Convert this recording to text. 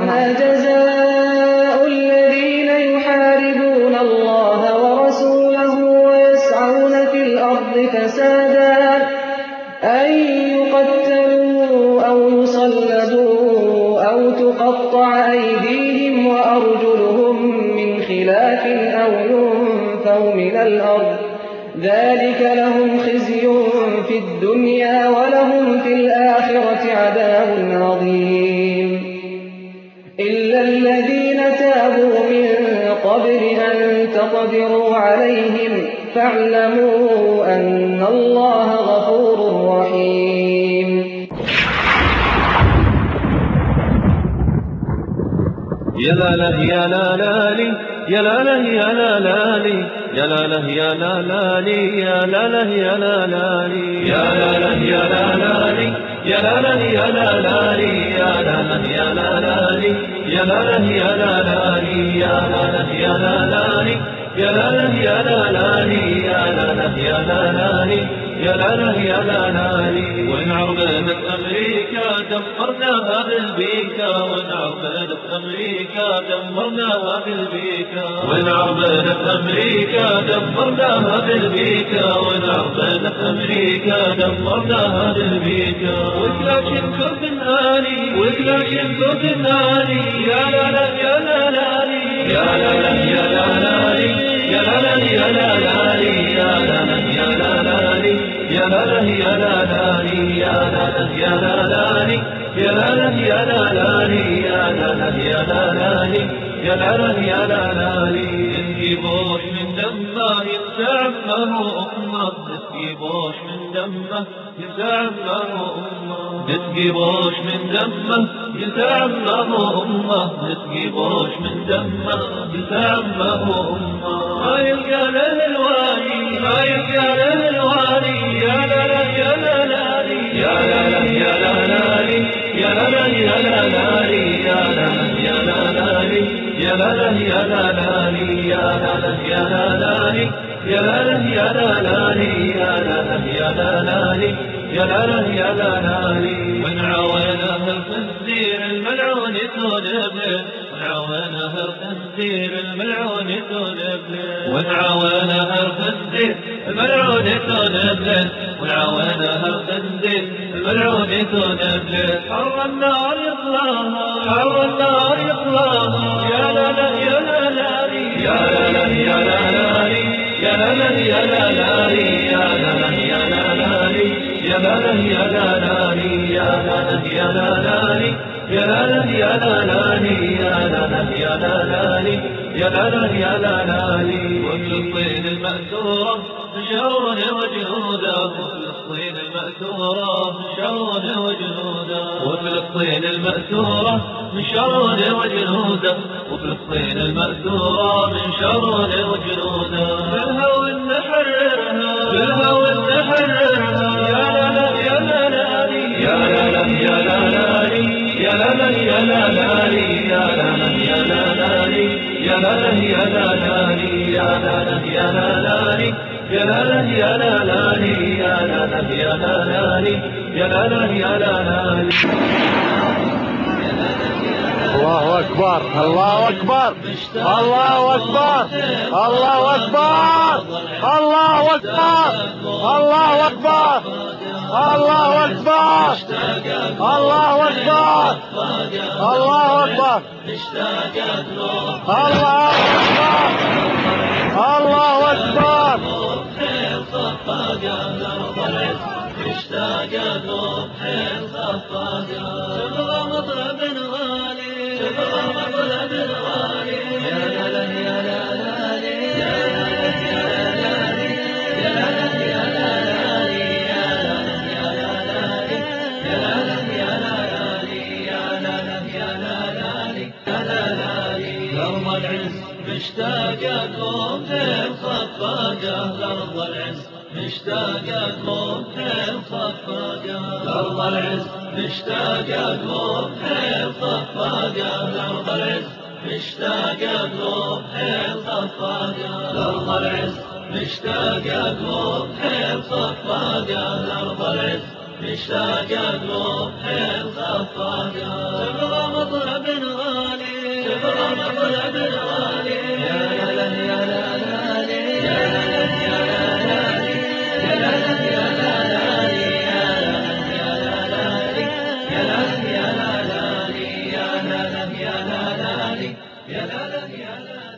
إنما جزاء الذين يحاربون الله ورسوله ويسعون في الأرض فسادا أن يقتلوا أو يصلبوا أو تقطع أيديهم وأرجلهم من خلاف أو ينفوا من الأرض ذلك لهم خزي في الدنيا ولهم في الآخرة عذاب عظيم إلا الذين تابوا من قبل أن تقدروا عليهم فاعلموا أن الله غفور رحيم. يا لا لا يا لا لا لي يا لا لا يا لا لا لي يا لا لا يا لا لا لي يا لا لا يا لا لا لي يا لا لا يا لا لا لي يا لا لا يا لا لا لي يا لا لا يا لا لا لي يا لا لا يا لا لا لي يا لا لا يا لا لا لي يا لا لا يا لا لا لي يا لا لا يا لا لا لي يا لا لا يا لا لا لي وانعربت أمريكا دمرناها بالبيكا وانعربت أمريكا دمرناها بالبيكا وانعربت أمريكا دمرناها بالبيكا وانعربت أمريكا دمرناها بالبيكا وكلاكن كرد الناني وكلاكن كرد الناني يا لا لا يا لا لا لي يا لا لا يا لا لا لي يا لا لا يا لا لا لي يا لا لا يا لا لا لي يا لا لا يا لا لا لي يا لا لا يا لا لا لي يا لا لا يا لا لا لي يا لا لا يا لا لا لي يا لا لا يا لا لا لي نجيبوش من دمه يتعمه أمه نجيبوش من دمه يتعمه أمه نجيبوش من دمه يتعمه أمه نجيبوش من دمه يتعمه أمه ما يلقى له الوالي ما يلقى له الوالي يا لا لا يا لا لا لي يا لا لا يا لا لا لي يا لا لا يا لا لا لي يا لا لا يا لا لا لي يا لا لا يا لا لا لي يا لا لا يا لا لا لي يا لا لا يا لا لا لي يا لا لا يا لا لا لي يا لا لا يا لا لا لي من عوانه الخنزير الملعون تولبله من عوانه الخنزير الملعون تولبله ومن عوانه الخنزير الملعون تولبله ومن عوانه الخنزير الملعون تولبله حر النار يطلاها حر النار يطلاها يا لا لا يا لا لا لي يا لا لا يا لا لا لي يا لا لا يا لا لا لي يا لا لا يا لا لا لي يا لا لا يا لا لا لي يا لا لا يا لا لا لي يا لا لا يا لا لا لي يا لا لا يا لا لا لي يا لا لا يا لا لا لي وفلسطين المأسورة شرون وجنودا وفلسطين المأسورة شرون وجنودا وفلسطين المأسورة من شرون وجنودا وفلسطين المأسورة من شرون وجنودا بالهوى نحررها بالهوى نحررها يا لا لا يا لا لا لي يا لا لا يا لا لا لي يا لا لا يا لا لا لي يا لا لا يا لا لا لي يا لا لا يا لا لا لي يا لا لا يا لا لا لي يا لا لا يا لا لا لي يا لا لا يا لا لا لي يا لا لا يا لا لا لي. الله أكبر الله أكبر الله أكبر الله أكبر الله أكبر الله أكبر الله أكبر الله أكبر الله أكبر الله أكبر الله أكبر مشتاق له حين صفاقا تبغى مطلب غالي تبغى مطلب غالي يا لا لا يا لا لا لي يا لا لا يا لا لا لي يا لا لا يا لا لا لي يا لا لا يا لا لا لي يا لا لا يا لا لا لي يا لا لا يا لا لا لي درب العز مشتاق لهم حين صفاقا درب العز مشتاق لهم حين صفاقا درب العز مشتاق لهم حين صفاقا درب العز مشتاق لهم حين صفاقا درب العز مشتاق لهم حين صفاقا درب العز مشتاق لهم حين صفاقا تبغى مطلب غالي الأبرار يا لا لا يا لا لا يا لا لا يا لا لا يا لا لا يا لا لا يا لا لا يا لا لا يا لا لا يا لا لا يا لا لا يا لا لا يا لا